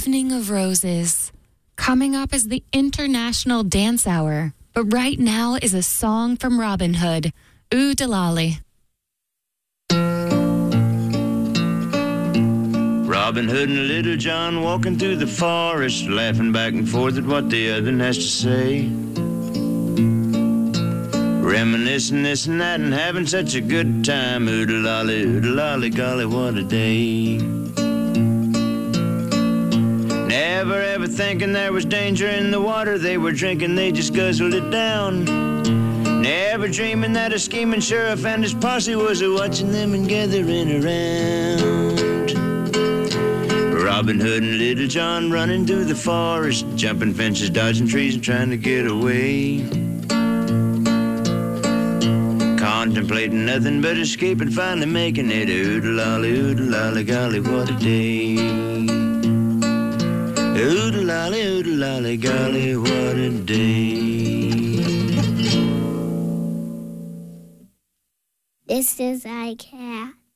evening of roses. Coming up is the International Dance Hour, but right now is a song from Robin Hood, Ooh Delali. Robin Hood and Little John walking through the forest, laughing back and forth at what the other has to say. Reminiscing this and that and having such a good time. Oodle-lolly, golly, what a day. Never ever thinking there was danger in the water they were drinking, they just guzzled it down. Never dreaming that a scheming sheriff and his posse was a-watching them and gathering around. Robin Hood and Little John running through the forest, jumping fences, dodging trees and trying to get away. Contemplating nothing but escape and finally making it. Oodle-lolly, golly, what a day. Oodle-lolly, golly, what a day. This is iCat.